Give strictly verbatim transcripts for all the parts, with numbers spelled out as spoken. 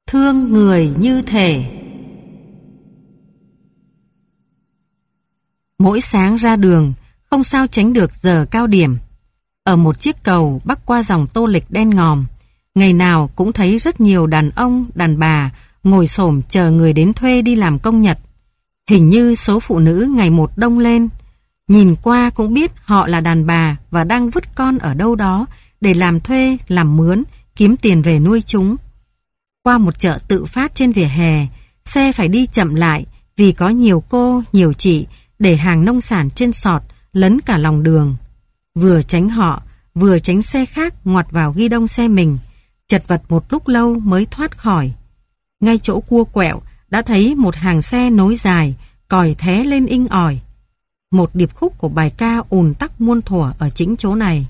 thương người như thể. Mỗi sáng ra đường, không sao tránh được giờ cao điểm. Ở một chiếc cầu bắc qua dòng Tô Lịch đen ngòm, ngày nào cũng thấy rất nhiều đàn ông, đàn bà ngồi xổm chờ người đến thuê đi làm công nhật. Hình như số phụ nữ ngày một đông lên. Nhìn qua cũng biết họ là đàn bà và đang vứt con ở đâu đó để làm thuê, làm mướn, kiếm tiền về nuôi chúng. Qua một chợ tự phát trên vỉa hè, xe phải đi chậm lại vì có nhiều cô, nhiều chị để hàng nông sản trên sọt lấn cả lòng đường. Vừa tránh họ, vừa tránh xe khác ngoặt vào ghi đông xe mình, chật vật một lúc lâu mới thoát khỏi. Ngay chỗ cua quẹo đã thấy một hàng xe nối dài, còi thé lên inh ỏi. Một điệp khúc của bài ca ùn tắc muôn thuở ở chính chỗ này.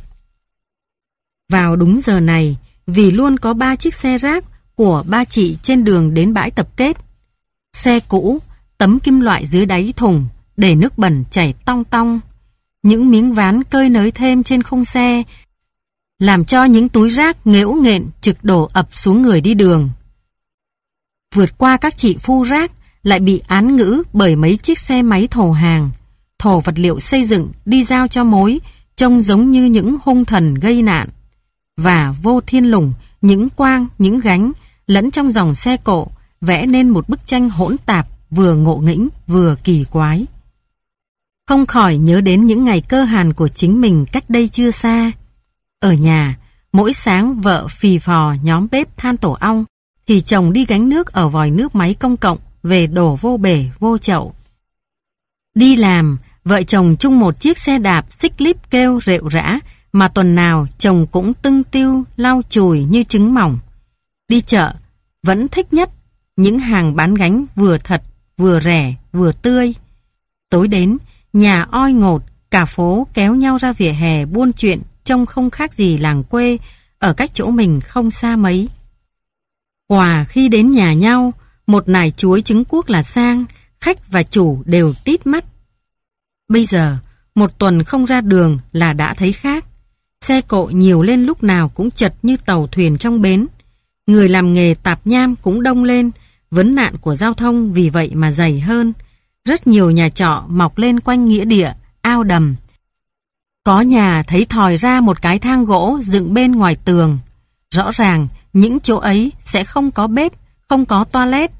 Vào đúng giờ này, vì luôn có ba chiếc xe rác của ba chị trên đường đến bãi tập kết. Xe cũ, tấm kim loại dưới đáy thùng, để nước bẩn chảy tong tong. Những miếng ván cơi nới thêm trên khung xe, làm cho những túi rác nghễu nghện trực đổ ập xuống người đi đường. Vượt qua các chị phu rác, lại bị án ngữ bởi mấy chiếc xe máy thổ hàng, thổ vật liệu xây dựng đi giao cho mối, trông giống như những hung thần gây nạn. Và vô thiên lùng, những quang, những gánh, lẫn trong dòng xe cộ, vẽ nên một bức tranh hỗn tạp, vừa ngộ nghĩnh, vừa kỳ quái. Không khỏi nhớ đến những ngày cơ hàn của chính mình cách đây chưa xa. Ở nhà, mỗi sáng vợ phì phò nhóm bếp than tổ ong, thì chồng đi gánh nước ở vòi nước máy công cộng, về đổ vô bể, vô chậu. Đi làm, vợ chồng chung một chiếc xe đạp xích líp kêu rệu rã, mà tuần nào chồng cũng tưng tiêu, lau chùi như trứng mỏng. Đi chợ, vẫn thích nhất những hàng bán gánh vừa thật, vừa rẻ, vừa tươi. Tối đến, nhà oi ngột, cả phố kéo nhau ra vỉa hè buôn chuyện, trông không khác gì làng quê, ở cách chỗ mình không xa mấy. Quà khi đến nhà nhau, một nải chuối trứng cuốc là sang, khách và chủ đều tít mắt. Bây giờ, một tuần không ra đường là đã thấy khác. Xe cộ nhiều lên lúc nào cũng chật như tàu thuyền trong bến. Người làm nghề tạp nham cũng đông lên, vấn nạn của giao thông vì vậy mà dày hơn. Rất nhiều nhà trọ mọc lên quanh nghĩa địa, ao đầm. Có nhà thấy thòi ra một cái thang gỗ dựng bên ngoài tường. Rõ ràng những chỗ ấy sẽ không có bếp, không có toilet.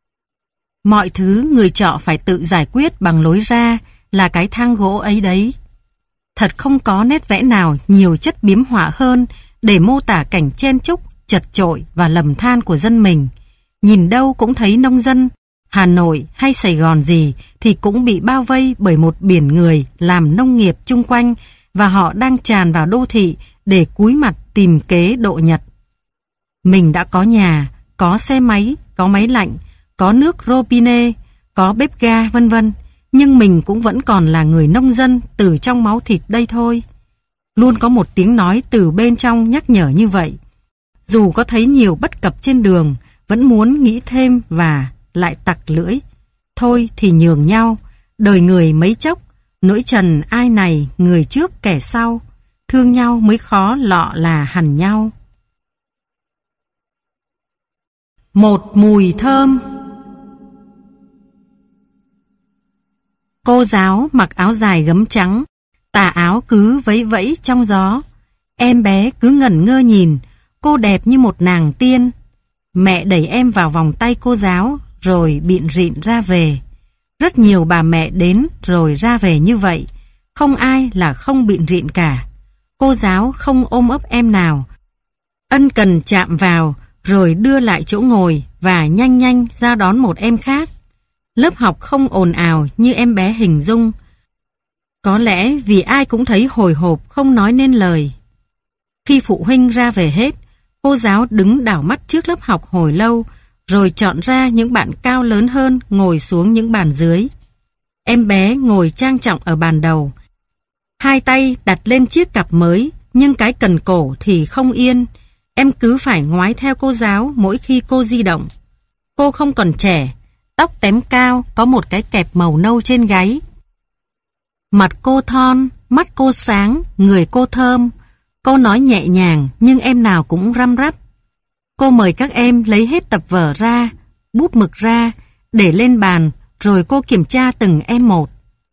Mọi thứ người trọ phải tự giải quyết bằng lối ra là cái thang gỗ ấy đấy. Thật không có nét vẽ nào nhiều chất biếm họa hơn để mô tả cảnh chen chúc, chật chội và lầm than của dân mình. Nhìn đâu cũng thấy nông dân. Hà Nội hay Sài Gòn gì thì cũng bị bao vây bởi một biển người làm nông nghiệp chung quanh, và họ đang tràn vào đô thị để cúi mặt tìm kế độ nhật. Mình đã có nhà, có xe máy, có máy lạnh, có nước robinet, có bếp ga vân vân, nhưng mình cũng vẫn còn là người nông dân từ trong máu thịt đây thôi. Luôn có một tiếng nói từ bên trong nhắc nhở như vậy. Dù có thấy nhiều bất cập trên đường, vẫn muốn nghĩ thêm và lại tặc lưỡi. Thôi thì nhường nhau, đời người mấy chốc, nỗi trần ai này người trước kẻ sau, thương nhau mới khó lọ là hằn nhau. Một mùi thơm. Cô giáo mặc áo dài gấm trắng, tà áo cứ vẫy vẫy trong gió. Em bé cứ ngẩn ngơ nhìn, cô đẹp như một nàng tiên. Mẹ đẩy em vào vòng tay cô giáo, rồi bịn rịn ra về. Rất nhiều bà mẹ đến rồi ra về như vậy, không ai là không bịn rịn cả. Cô giáo không ôm ấp em nào, ân cần chạm vào, rồi đưa lại chỗ ngồi và nhanh nhanh ra đón một em khác. Lớp học không ồn ào như em bé hình dung. Có lẽ vì ai cũng thấy hồi hộp không nói nên lời. Khi phụ huynh ra về hết, cô giáo đứng đảo mắt trước lớp học hồi lâu, rồi chọn ra những bạn cao lớn hơn ngồi xuống những bàn dưới. Em bé ngồi trang trọng ở bàn đầu, hai tay đặt lên chiếc cặp mới, nhưng cái cần cổ thì không yên. Em cứ phải ngoái theo cô giáo mỗi khi cô di động. Cô không còn trẻ, tóc tém cao, có một cái kẹp màu nâu trên gáy. Mặt cô thon, mắt cô sáng, người cô thơm. Cô nói nhẹ nhàng nhưng em nào cũng răm rắp. Cô mời các em lấy hết tập vở ra, bút mực ra, để lên bàn, rồi cô kiểm tra từng em một.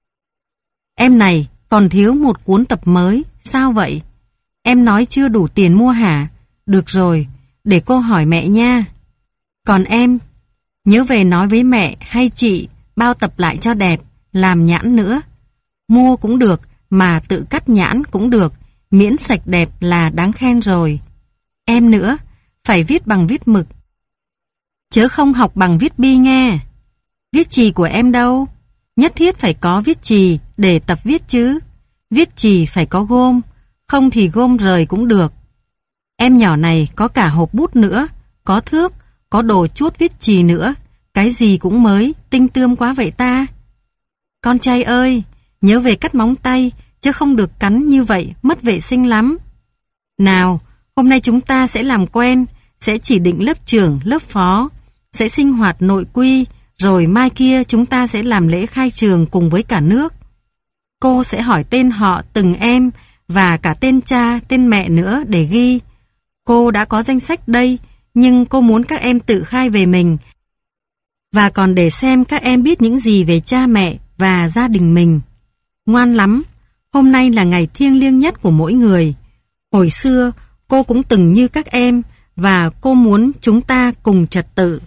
Em này, còn thiếu một cuốn tập mới, sao vậy? Em nói chưa đủ tiền mua hả? Được rồi, để cô hỏi mẹ nha. Còn em, nhớ về nói với mẹ hay chị bao tập lại cho đẹp, làm nhãn nữa. Mua cũng được, mà tự cắt nhãn cũng được, miễn sạch đẹp là đáng khen rồi. Em nữa, phải viết bằng viết mực, chớ không học bằng viết bi nghe. Viết chì của em đâu? Nhất thiết phải có viết chì để tập viết chứ. Viết chì phải có gôm, không thì gôm rời cũng được. Em nhỏ này có cả hộp bút nữa, có thước, có đồ chuốt viết chì nữa. Cái gì cũng mới, tinh tươm quá vậy ta. Con trai ơi, nhớ về cắt móng tay, chứ không được cắn như vậy, mất vệ sinh lắm. Nào, hôm nay chúng ta sẽ làm quen, sẽ chỉ định lớp trưởng, lớp phó, sẽ sinh hoạt nội quy, rồi mai kia chúng ta sẽ làm lễ khai trường cùng với cả nước. Cô sẽ hỏi tên họ từng em và cả tên cha, tên mẹ nữa để ghi. Cô đã có danh sách đây, nhưng cô muốn các em tự khai về mình và còn để xem các em biết những gì về cha mẹ và gia đình mình. Ngoan lắm, hôm nay là ngày thiêng liêng nhất của mỗi người. Hồi xưa, cô cũng từng như các em và cô muốn chúng ta cùng trật tự,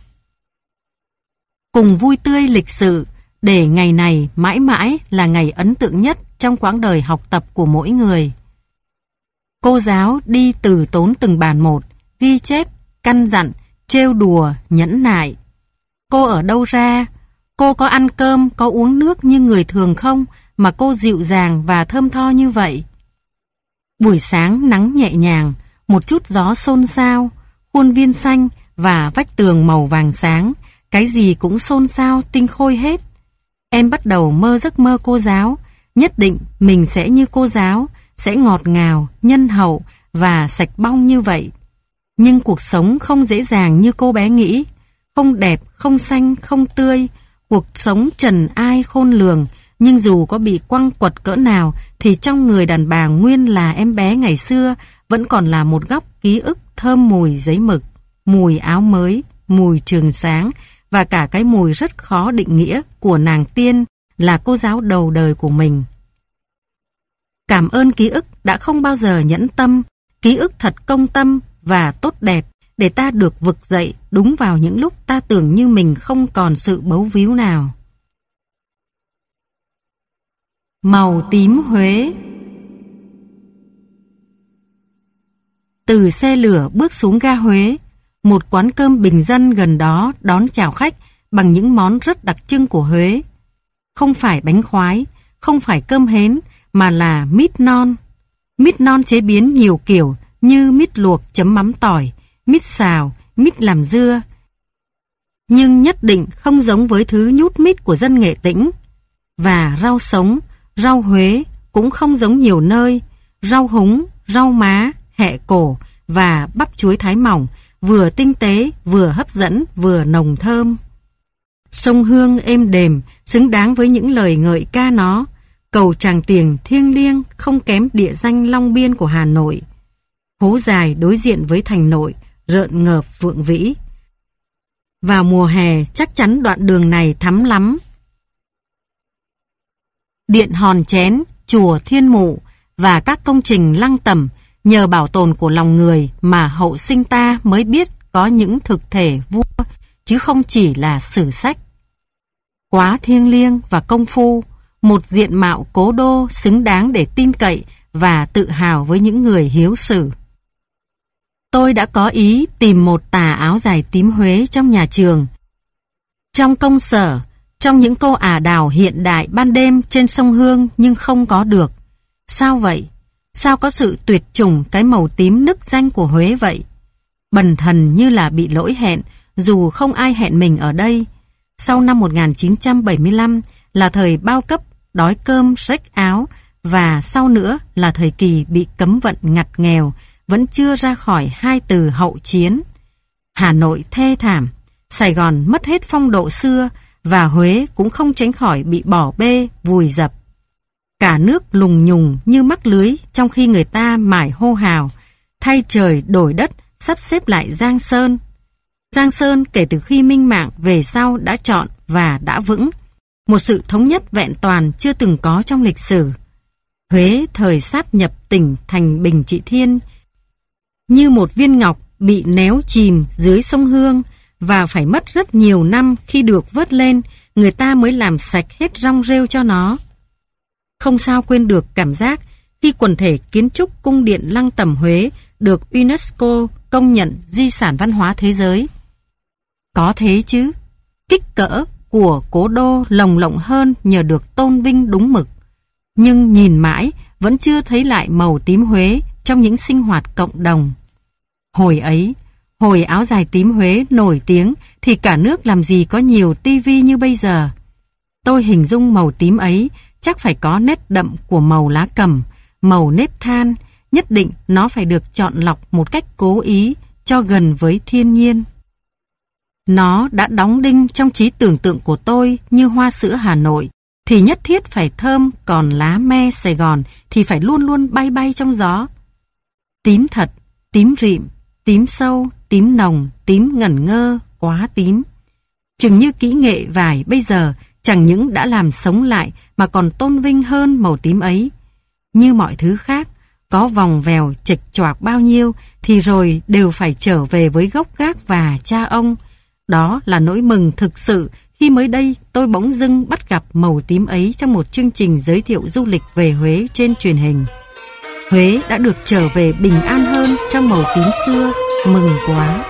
cùng vui tươi lịch sự, để ngày này mãi mãi là ngày ấn tượng nhất trong quãng đời học tập của mỗi người. Cô giáo đi từ tốn từng bàn một, ghi chép, căn dặn, trêu đùa, nhẫn nại. Cô ở đâu ra? Cô có ăn cơm, có uống nước như người thường không mà cô dịu dàng và thơm tho như vậy? Buổi sáng nắng nhẹ nhàng, một chút gió xôn xao, khuôn viên xanh và vách tường màu vàng sáng, cái gì cũng xôn xao tinh khôi hết. Em bắt đầu mơ giấc mơ cô giáo, nhất định mình sẽ như cô giáo, sẽ ngọt ngào, nhân hậu và sạch bong như vậy. Nhưng cuộc sống không dễ dàng như cô bé nghĩ, không đẹp, không xanh, không tươi, cuộc sống trần ai khôn lường. Nhưng dù có bị quăng quật cỡ nào thì trong người đàn bà nguyên là em bé ngày xưa vẫn còn là một góc ký ức thơm mùi giấy mực, mùi áo mới, mùi trường sáng và cả cái mùi rất khó định nghĩa của nàng tiên là cô giáo đầu đời của mình. Cảm ơn ký ức đã không bao giờ nhẫn tâm, ký ức thật công tâm và tốt đẹp để ta được vực dậy đúng vào những lúc ta tưởng như mình không còn sự bấu víu nào. Màu tím Huế. Từ xe lửa bước xuống ga Huế, một quán cơm bình dân gần đó đón chào khách bằng những món rất đặc trưng của Huế. Không phải bánh khoái, không phải cơm hến, mà là mít non. Mít non chế biến nhiều kiểu như mít luộc chấm mắm tỏi, mít xào, mít làm dưa. Nhưng nhất định không giống với thứ nhút mít của dân Nghệ Tĩnh. Và rau sống, rau Huế cũng không giống nhiều nơi. Rau húng, rau má, hẹ cổ và bắp chuối thái mỏng, vừa tinh tế, vừa hấp dẫn, vừa nồng thơm. Sông Hương êm đềm, xứng đáng với những lời ngợi ca nó. Cầu Tràng Tiền thiêng liêng không kém địa danh Long Biên của Hà Nội. Phố dài đối diện với thành nội, rợn ngợp vượng vĩ. Vào mùa hè chắc chắn đoạn đường này thắm lắm. Điện Hòn Chén, chùa Thiên Mụ và các công trình lăng tẩm nhờ bảo tồn của lòng người mà hậu sinh ta mới biết có những thực thể vua, chứ không chỉ là sử sách. Quá thiêng liêng và công phu, một diện mạo cố đô xứng đáng để tin cậy và tự hào với những người hiếu sử. Tôi đã có ý tìm một tà áo dài tím Huế trong nhà trường, trong công sở, trong những cô ả đào hiện đại ban đêm trên sông Hương, nhưng không có được. Sao vậy? Sao có sự tuyệt chủng cái màu tím nức danh của Huế vậy? Bần thần như là bị lỗi hẹn, dù không ai hẹn mình ở đây. Sau năm một nghìn chín trăm bảy mươi lăm là thời bao cấp, đói cơm, rách áo, và sau nữa là thời kỳ bị cấm vận ngặt nghèo, vẫn chưa ra khỏi hai từ hậu chiến. Hà Nội thê thảm, Sài Gòn mất hết phong độ xưa, và Huế cũng không tránh khỏi bị bỏ bê, vùi dập. Cả nước lùng nhùng như mắc lưới, trong khi người ta mải hô hào thay trời đổi đất, sắp xếp lại Giang Sơn. Giang Sơn kể từ khi Minh Mạng về sau đã chọn và đã vững. Một sự thống nhất vẹn toàn chưa từng có trong lịch sử. Huế thời sáp nhập tỉnh thành Bình Trị Thiên như một viên ngọc bị néo chìm dưới sông Hương, và phải mất rất nhiều năm khi được vớt lên, người ta mới làm sạch hết rong rêu cho nó. Không sao quên được cảm giác khi quần thể kiến trúc cung điện Lăng Tẩm Huế được UNESCO công nhận di sản văn hóa thế giới. Có thế chứ, kích cỡ của cố đô lồng lộng hơn nhờ được tôn vinh đúng mực. Nhưng nhìn mãi vẫn chưa thấy lại màu tím Huế trong những sinh hoạt cộng đồng. Hồi ấy, hồi áo dài tím Huế nổi tiếng thì cả nước làm gì có nhiều tivi như bây giờ. Tôi hình dung màu tím ấy chắc phải có nét đậm của màu lá cẩm, màu nếp than, nhất định nó phải được chọn lọc một cách cố ý cho gần với thiên nhiên. Nó đã đóng đinh trong trí tưởng tượng của tôi như hoa sữa Hà Nội thì nhất thiết phải thơm, còn lá me Sài Gòn thì phải luôn luôn bay bay trong gió. Tím thật, tím rịm, tím sâu, tím nồng, tím ngẩn ngơ, quá tím. Chừng như kỹ nghệ vải bây giờ chẳng những đã làm sống lại mà còn tôn vinh hơn màu tím ấy. Như mọi thứ khác, có vòng vèo chệch choạc bao nhiêu thì rồi đều phải trở về với gốc gác và cha ông. Đó là nỗi mừng thực sự khi mới đây tôi bỗng dưng bắt gặp màu tím ấy trong một chương trình giới thiệu du lịch về Huế trên truyền hình. Huế đã được trở về bình an hơn trong màu tím xưa, mừng quá.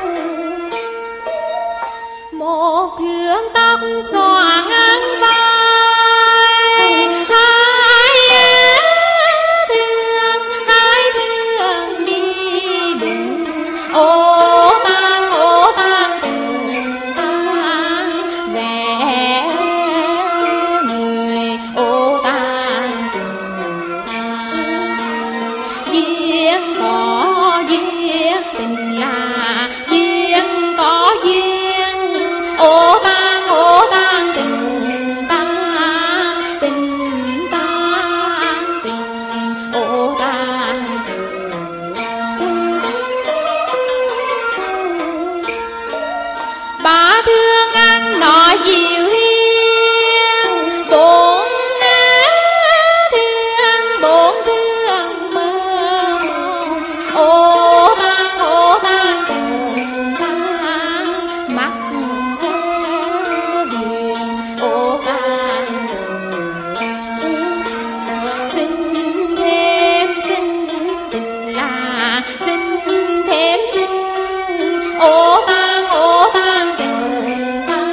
Một thước tóc xõa ngang vai, hai thương, hai thương đi đứng, ô tang, ô tang tình tang, vẻ người, ô tang tình tang. Duyên có duyên tình là duyên có duyên, ô tang, ô tang tình tang, tình tang tình, ô tang tình. Ba thương ăn nói dịu hiền, bốn thương, bốn thương mơ mộng, ô tang, ô tang tình tang, mắt hiền, ô tang tình. Xin thêm xin tình là xin thêm xin, ô tang, ô tang tình tang.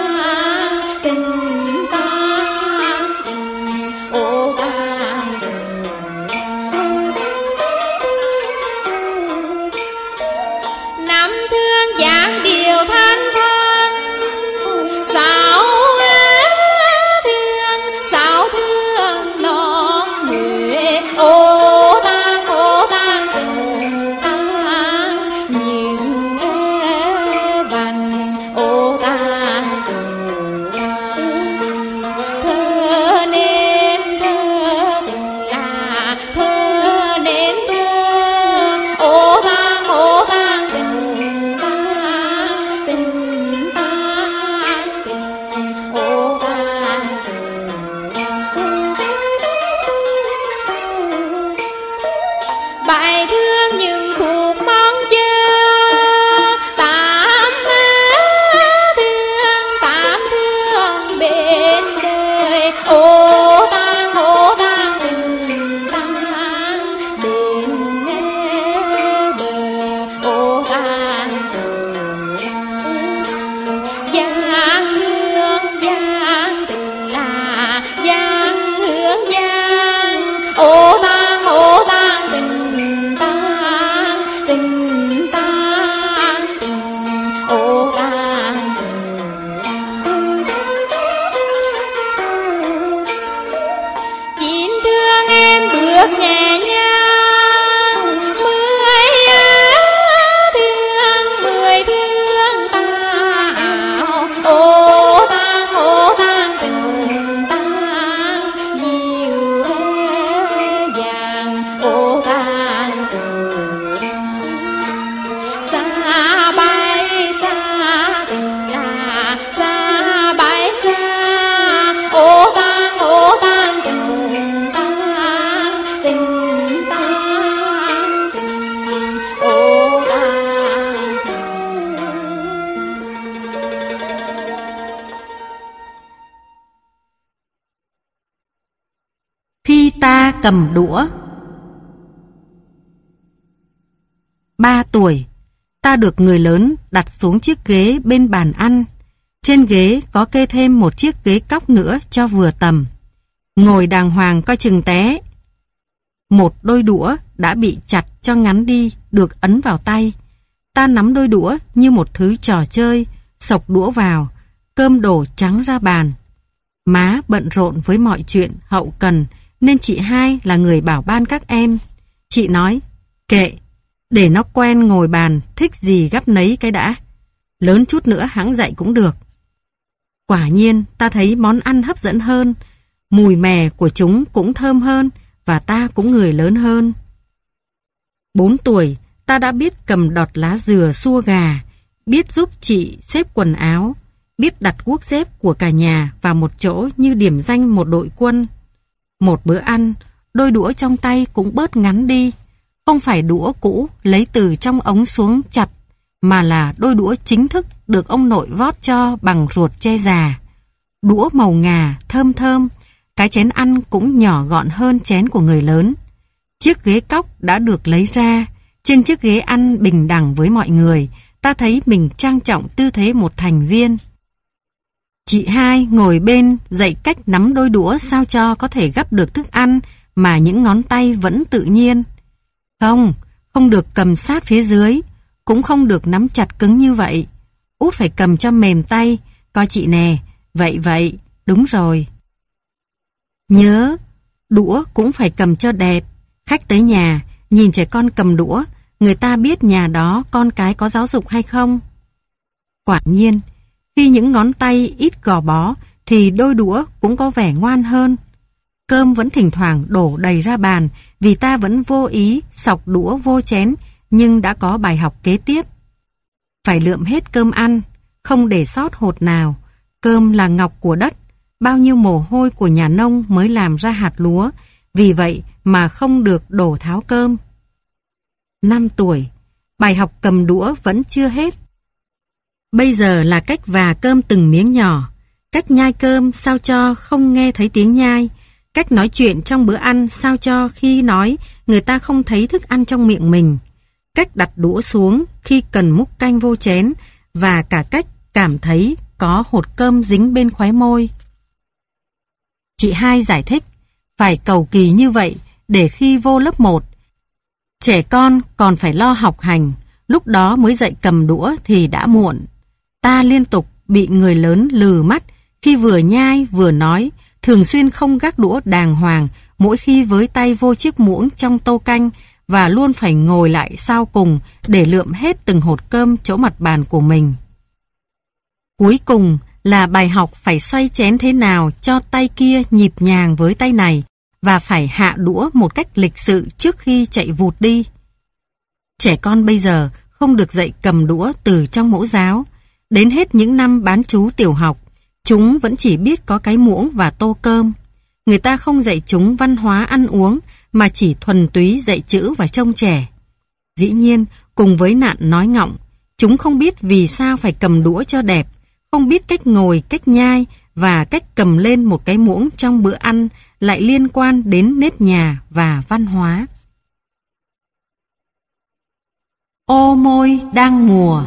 ta cầm đũa. Ba tuổi, ta được người lớn đặt xuống chiếc ghế bên bàn ăn. Trên ghế có kê thêm một chiếc ghế cóc nữa cho vừa tầm. Ngồi đàng hoàng coi chừng té. Một đôi đũa đã bị chặt cho ngắn đi, được ấn vào tay. Ta nắm đôi đũa như một thứ trò chơi, xộc đũa vào, cơm đổ trắng ra bàn. Má bận rộn với mọi chuyện hậu cần, nên chị hai là người bảo ban các em. Chị nói, kệ, để nó quen ngồi bàn, thích gì gắp nấy cái đã. Lớn chút nữa hẵng dạy cũng được. Quả nhiên ta thấy món ăn hấp dẫn hơn, mùi mè của chúng cũng thơm hơn, và ta cũng người lớn hơn. Bốn tuổi, ta đã biết cầm đọt lá dừa xua gà, biết giúp chị xếp quần áo, biết đặt guốc dép của cả nhà vào một chỗ như điểm danh một đội quân. Một bữa ăn, đôi đũa trong tay cũng bớt ngắn đi. Không phải đũa cũ lấy từ trong ống xuống chặt, mà là đôi đũa chính thức được ông nội vót cho bằng ruột tre già. Đũa màu ngà, thơm thơm, cái chén ăn cũng nhỏ gọn hơn chén của người lớn. Chiếc ghế cóc đã được lấy ra. Trên chiếc ghế ăn bình đẳng với mọi người, ta thấy mình trang trọng tư thế một thành viên. Chị hai ngồi bên dạy cách nắm đôi đũa sao cho có thể gắp được thức ăn mà những ngón tay vẫn tự nhiên. Không, không được cầm sát phía dưới, cũng không được nắm chặt cứng như vậy. Út phải cầm cho mềm tay, coi chị nè, vậy vậy, đúng rồi. Nhớ, đũa cũng phải cầm cho đẹp. Khách tới nhà, nhìn trẻ con cầm đũa, người ta biết nhà đó con cái có giáo dục hay không. Quả nhiên, khi những ngón tay ít gò bó thì đôi đũa cũng có vẻ ngoan hơn. Cơm vẫn thỉnh thoảng đổ đầy ra bàn vì ta vẫn vô ý xọc đũa vô chén, nhưng đã có bài học kế tiếp. Phải lượm hết cơm ăn, không để sót hột nào. Cơm là ngọc của đất, bao nhiêu mồ hôi của nhà nông mới làm ra hạt lúa, vì vậy mà không được đổ tháo cơm. Năm tuổi, bài học cầm đũa vẫn chưa hết. Bây giờ là cách và cơm từng miếng nhỏ, cách nhai cơm sao cho không nghe thấy tiếng nhai, cách nói chuyện trong bữa ăn sao cho khi nói người ta không thấy thức ăn trong miệng mình, cách đặt đũa xuống khi cần múc canh vô chén, và cả cách cảm thấy có hột cơm dính bên khóe môi. Chị hai giải thích, phải cầu kỳ như vậy để khi vô lớp một, trẻ con còn phải lo học hành, lúc đó mới dạy cầm đũa thì đã muộn. Ta liên tục bị người lớn lừ mắt khi vừa nhai vừa nói, thường xuyên không gác đũa đàng hoàng mỗi khi với tay vô chiếc muỗng trong tô canh, và luôn phải ngồi lại sau cùng để lượm hết từng hột cơm chỗ mặt bàn của mình. Cuối cùng là bài học phải xoay chén thế nào cho tay kia nhịp nhàng với tay này, và phải hạ đũa một cách lịch sự trước khi chạy vụt đi. Trẻ con bây giờ không được dạy cầm đũa từ trong mẫu giáo. Đến hết những năm bán trú tiểu học, chúng vẫn chỉ biết có cái muỗng và tô cơm. Người ta không dạy chúng văn hóa ăn uống, mà chỉ thuần túy dạy chữ và trông trẻ. Dĩ nhiên, cùng với nạn nói ngọng, chúng không biết vì sao phải cầm đũa cho đẹp, không biết cách ngồi, cách nhai, và cách cầm lên một cái muỗng trong bữa ăn lại liên quan đến nếp nhà và văn hóa. Ô môi đang mùa.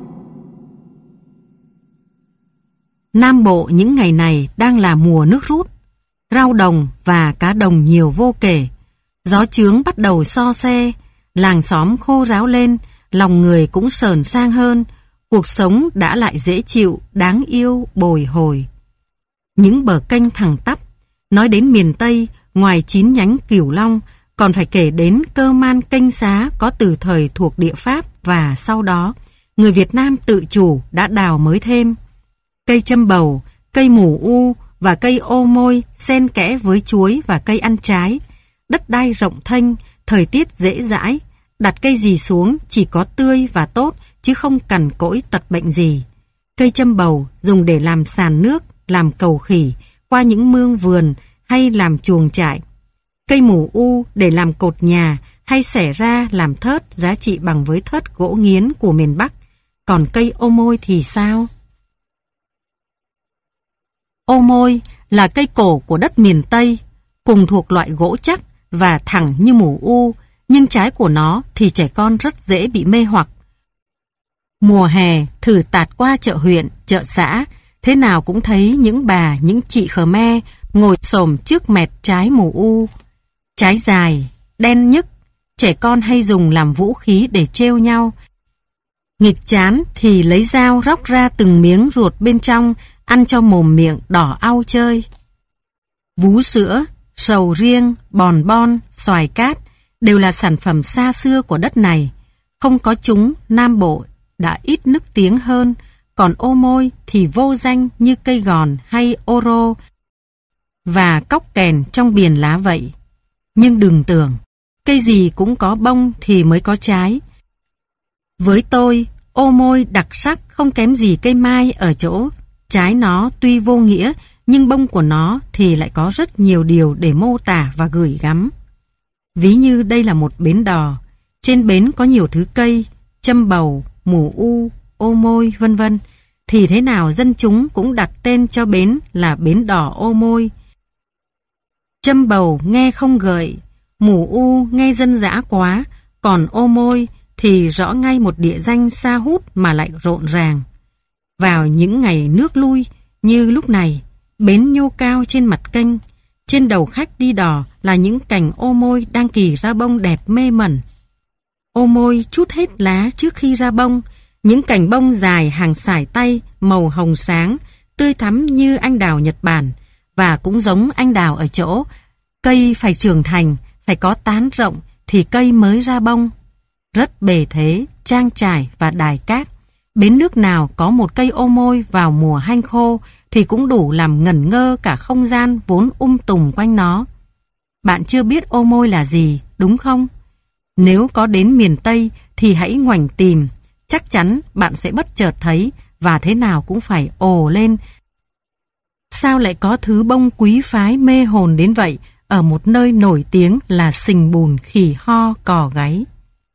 Nam Bộ những ngày này đang là mùa nước rút. Rau đồng và cá đồng nhiều vô kể. Gió chướng bắt đầu so xe, làng xóm khô ráo lên, lòng người cũng sờn sang hơn. Cuộc sống đã lại dễ chịu, đáng yêu, bồi hồi. Những bờ kênh thẳng tắp. Nói đến miền Tây, ngoài chín nhánh Cửu Long, còn phải kể đến Cơ Man Kênh Xá có từ thời thuộc địa Pháp, và sau đó, người Việt Nam tự chủ đã đào mới thêm. Cây châm bầu, cây mù u và cây ô môi xen kẽ với chuối và cây ăn trái. Đất đai rộng thênh, thời tiết dễ dãi, đặt cây gì xuống chỉ có tươi và tốt, chứ không cằn cỗi tật bệnh gì. Cây châm bầu dùng để làm sàn nước, làm cầu khỉ qua những mương vườn hay làm chuồng trại. Cây mù u để làm cột nhà hay xẻ ra làm thớt giá trị bằng với thớt gỗ nghiến của miền Bắc. Còn cây ô môi thì sao? Ô môi là cây cổ của đất miền Tây. cùng thuộc loại gỗ chắc và thẳng như mù u, nhưng trái của nó thì trẻ con rất dễ bị mê hoặc. Mùa hè thử tạt qua chợ huyện, chợ xã, thế nào cũng thấy những bà, những chị Khmer ngồi xổm trước mẹt trái mù u. Trái dài, đen nhức, trẻ con hay dùng làm vũ khí để trêu nhau. Nghịch chán thì lấy dao róc ra từng miếng ruột bên trong, ăn cho mồm miệng đỏ au chơi. Vú sữa, sầu riêng, bòn bon, xoài cát đều là sản phẩm xa xưa của đất này. Không có chúng, Nam Bộ đã ít nức tiếng hơn, còn ô môi thì vô danh như cây gòn hay ô rô và cóc kèn trong biển lá vậy. Nhưng đừng tưởng, cây gì cũng có bông thì mới có trái. Với tôi, ô môi đặc sắc không kém gì cây mai ở chỗ trái nó tuy vô nghĩa, nhưng bông của nó thì lại có rất nhiều điều để mô tả và gửi gắm. Ví như đây là một bến đò, trên bến có nhiều thứ cây, châm bầu, mù u, ô môi, vân vân, thì thế nào dân chúng cũng đặt tên cho bến là bến đò ô môi. Châm bầu nghe không gợi, mù u nghe dân dã quá, còn ô môi thì rõ ngay một địa danh xa hút mà lại rộn ràng. Vào những ngày nước lui như lúc này, bến nhô cao trên mặt kênh, trên đầu khách đi đò là những cành ô môi đang kỳ ra bông đẹp mê mẩn. Ô môi trút hết lá trước khi ra bông, những cành bông dài hàng sải tay màu hồng sáng, tươi thắm như anh đào Nhật Bản, và cũng giống anh đào ở chỗ cây phải trưởng thành, phải có tán rộng thì cây mới ra bông. Rất bề thế, trang trải và đài cát. Bến nước nào có một cây ô môi vào mùa hanh khô thì cũng đủ làm ngẩn ngơ cả không gian vốn um tùm quanh nó. Bạn chưa biết ô môi là gì, đúng không? Nếu có đến miền Tây thì hãy ngoảnh tìm, chắc chắn bạn sẽ bất chợt thấy và thế nào cũng phải ồ lên. Sao lại có thứ bông quý phái mê hồn đến vậy ở một nơi nổi tiếng là Sình Bùn, Khỉ Ho, Cò Gáy?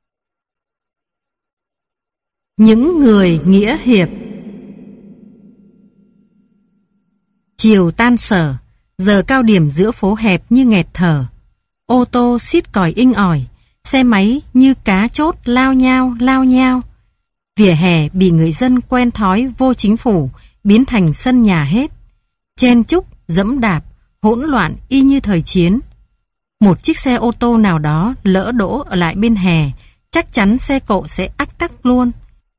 Những người nghĩa hiệp. Chiều tan sở, giờ cao điểm giữa phố hẹp như nghẹt thở. Ô tô xít còi inh ỏi, xe máy như cá chốt lao nhao lao nhao. Vỉa hè bị người dân quen thói vô chính phủ biến thành sân nhà hết. Chen chúc, dẫm đạp, hỗn loạn y như thời chiến. Một chiếc xe ô tô nào đó lỡ đỗ ở lại bên hè, chắc chắn xe cộ sẽ ách tắc luôn.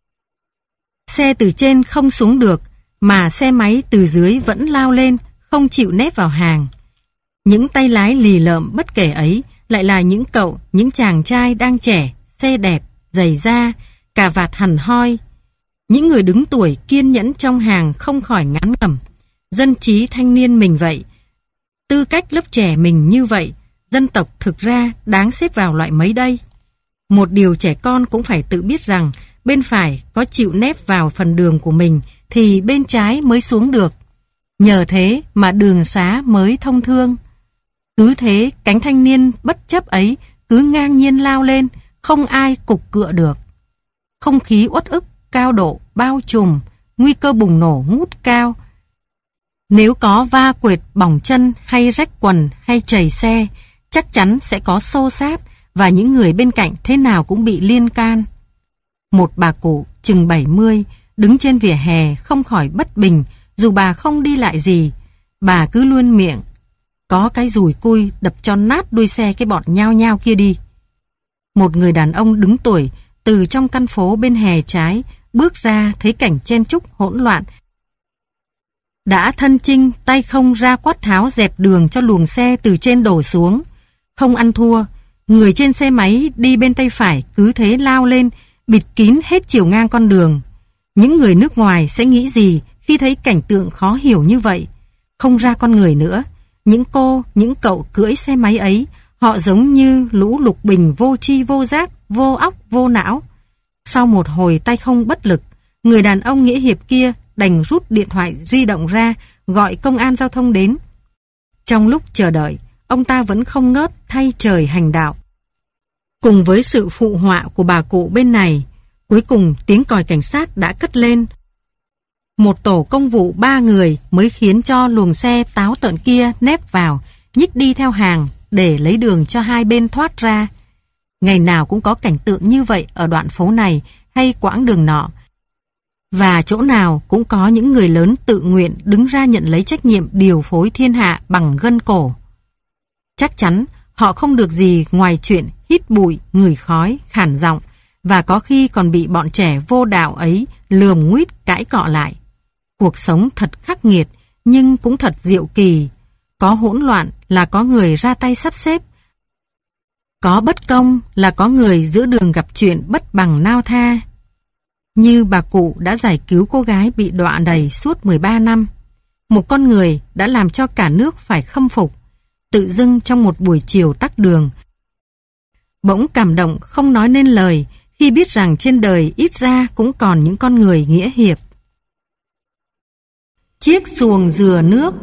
Xe từ trên không xuống được, mà xe máy từ dưới vẫn lao lên, không chịu nép vào hàng. Những tay lái lì lợm bất kể ấy lại là những cậu, những chàng trai đang trẻ, xe đẹp, giày da, cà vạt hằn hoi. Những người đứng tuổi kiên nhẫn trong hàng không khỏi ngán ngẩm. Dân trí thanh niên mình vậy, tư cách lớp trẻ mình như vậy, dân tộc thực ra đáng xếp vào loại mấy đây? Một điều trẻ con cũng phải tự biết rằng bên phải có chịu nép vào phần đường của mình thì bên trái mới xuống được. Nhờ thế mà đường xá mới thông thương. Cứ thế cánh thanh niên bất chấp ấy cứ ngang nhiên lao lên, không ai cục cựa được. Không khí uất ức, cao độ, bao trùm, nguy cơ bùng nổ ngút cao. Nếu có va quệt bỏng chân hay rách quần hay trầy xe, chắc chắn sẽ có xô xát và những người bên cạnh thế nào cũng bị liên can. Một bà cụ chừng bảy mươi đứng trên vỉa hè không khỏi bất bình, dù bà không đi lại gì. Bà cứ luôn miệng, có cái dùi cui đập cho nát đuôi xe cái bọn nhao nhao kia đi. Một người đàn ông đứng tuổi từ trong căn phố bên hè trái bước ra thấy cảnh chen chúc hỗn loạn. Đã thân chinh tay không ra quát tháo dẹp đường cho luồng xe từ trên đổ xuống. Không ăn thua, người trên xe máy đi bên tay phải cứ thế lao lên, bịt kín hết chiều ngang con đường. Những người nước ngoài sẽ nghĩ gì khi thấy cảnh tượng khó hiểu như vậy? Không ra con người nữa. Những cô, những cậu cưỡi xe máy ấy, họ giống như lũ lục bình vô tri vô giác, vô óc, vô não. Sau một hồi tay không bất lực, người đàn ông nghĩa hiệp kia đành rút điện thoại di động ra, gọi công an giao thông đến. Trong lúc chờ đợi, ông ta vẫn không ngớt thay trời hành đạo. Cùng với sự phụ họa của bà cụ bên này, cuối cùng tiếng còi cảnh sát đã cất lên. Một tổ công vụ ba người mới khiến cho luồng xe táo tợn kia nép vào, nhích đi theo hàng để lấy đường cho hai bên thoát ra. Ngày nào cũng có cảnh tượng như vậy ở đoạn phố này hay quãng đường nọ. Và chỗ nào cũng có những người lớn tự nguyện đứng ra nhận lấy trách nhiệm điều phối thiên hạ bằng gân cổ. Chắc chắn họ không được gì ngoài chuyện hít bụi, ngửi khói, khản giọng, và có khi còn bị bọn trẻ vô đạo ấy lườm nguýt cãi cọ lại. Cuộc sống thật khắc nghiệt, nhưng cũng thật diệu kỳ. Có hỗn loạn là có người ra tay sắp xếp. Có bất công là có người giữa đường gặp chuyện bất bằng nao tha. Như bà cụ đã giải cứu cô gái bị đọa đầy suốt mười ba năm. Một con người đã làm cho cả nước phải khâm phục. Tự dưng trong một buổi chiều tắc đường, bỗng cảm động không nói nên lời khi biết rằng trên đời ít ra cũng còn những con người nghĩa hiệp. Chiếc xuồng dừa nước.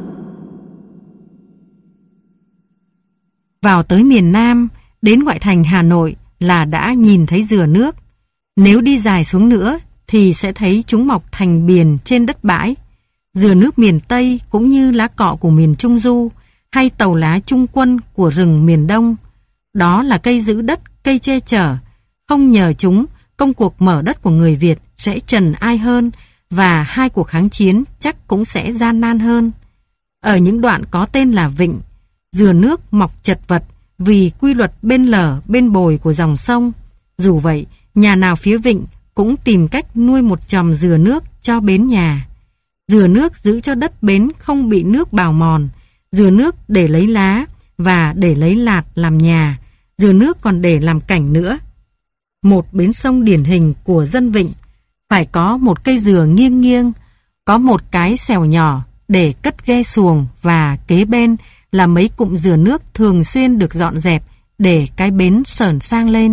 Vào tới miền Nam, đến ngoại thành Hà Nội là đã nhìn thấy dừa nước. Nếu đi dài xuống nữa thì sẽ thấy chúng mọc thành biển trên đất bãi. Dừa nước miền Tây cũng như lá cọ của miền Trung Du hay tàu lá trung quân của rừng miền Đông. Đó là cây giữ đất, cây che chở. Không nhờ chúng, công cuộc mở đất của người Việt sẽ trần ai hơn, và hai cuộc kháng chiến chắc cũng sẽ gian nan hơn. Ở những đoạn có tên là vịnh, dừa nước mọc chật vật vì quy luật bên lở bên bồi của dòng sông. Dù vậy, nhà nào phía vịnh cũng tìm cách nuôi một chòm dừa nước cho bến nhà. Dừa nước giữ cho đất bến không bị nước bào mòn. Dừa nước để lấy lá và để lấy lạt làm nhà. Dừa nước còn để làm cảnh nữa. Một bến sông điển hình của dân vịnh phải có một cây dừa nghiêng nghiêng, có một cái xèo nhỏ để cất ghe xuồng, và kế bên là mấy cụm dừa nước thường xuyên được dọn dẹp để cái bến sờn sang lên.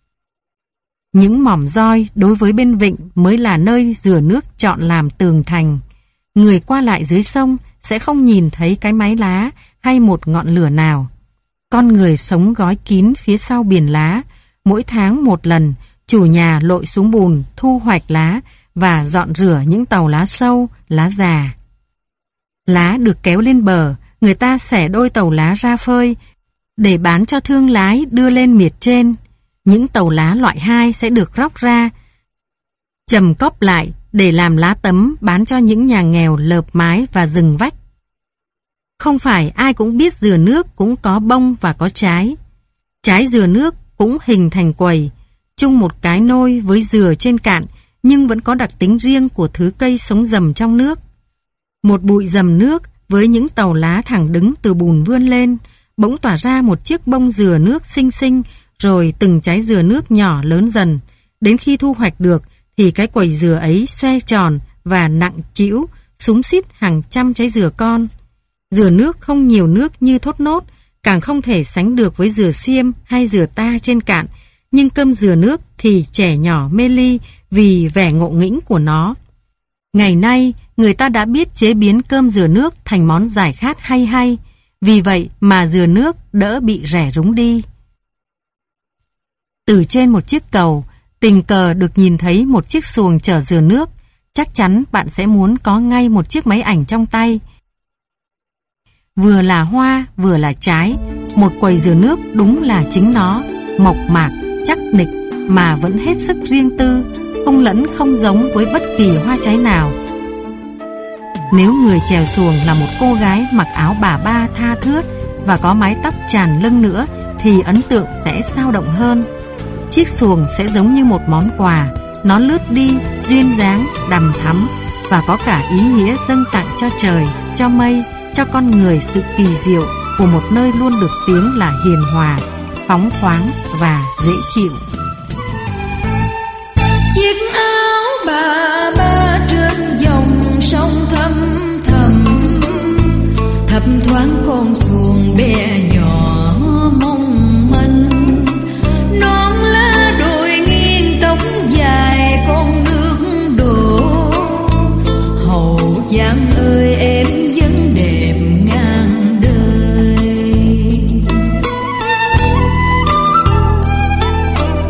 Những mỏm roi đối với bên vịnh mới là nơi dừa nước chọn làm tường thành. Người qua lại dưới sông sẽ không nhìn thấy cái mái lá hay một ngọn lửa nào. Con người sống gói kín phía sau biển lá. Mỗi tháng một lần, chủ nhà lội xuống bùn thu hoạch lá và dọn rửa những tàu lá sâu, lá già. Lá được kéo lên bờ, người ta xẻ đôi tàu lá ra phơi để bán cho thương lái đưa lên miệt trên. Những tàu lá loại hai sẽ được róc ra, chầm cóp lại để làm lá tấm bán cho những nhà nghèo lợp mái và rừng vách. Không phải ai cũng biết dừa nước cũng có bông và có trái. Trái dừa nước cũng hình thành quầy, chung một cái nôi với dừa trên cạn, nhưng vẫn có đặc tính riêng của thứ cây sống dầm trong nước. Một bụi dầm nước với những tàu lá thẳng đứng từ bùn vươn lên, bỗng tỏa ra một chiếc bông dừa nước xinh xinh, rồi từng trái dừa nước nhỏ lớn dần. Đến khi thu hoạch được thì cái quầy dừa ấy xoe tròn và nặng trĩu, xúm xít hàng trăm trái dừa con. Dừa nước không nhiều nước như thốt nốt, càng không thể sánh được với dừa xiêm hay dừa ta trên cạn, nhưng cơm dừa nước thì trẻ nhỏ mê ly vì vẻ ngộ nghĩnh của nó. Ngày nay, người ta đã biết chế biến cơm dừa nước thành món giải khát hay hay, vì vậy mà dừa nước đỡ bị rẻ rúng đi. Từ trên một chiếc cầu, tình cờ được nhìn thấy một chiếc xuồng chở dừa nước, chắc chắn bạn sẽ muốn có ngay một chiếc máy ảnh trong tay. Vừa là hoa, vừa là trái, một quầy dừa nước đúng là chính nó, mộc mạc, chắc nịch mà vẫn hết sức riêng tư, không lẫn không giống với bất kỳ hoa trái nào. Nếu người chèo xuồng là một cô gái mặc áo bà ba tha thướt và có mái tóc tràn lưng nữa thì ấn tượng sẽ sao động hơn. Chiếc xuồng sẽ giống như một món quà, nó lướt đi duyên dáng, đằm thắm và có cả ý nghĩa dâng tặng cho trời, cho mây, cho con người sự kỳ diệu của một nơi luôn được tiếng là hiền hòa, phóng khoáng và dễ chịu. Chiếc áo bà ba trên dòng sông thâm thầm, thấp thoáng con xuồng bé nhỏ mong manh, non lá đồi nghiêng tóc dài con nước đổ. Hậu Giang ơi em vẫn đẹp ngàn đời.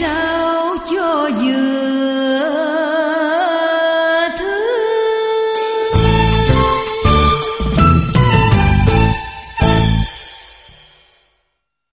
sao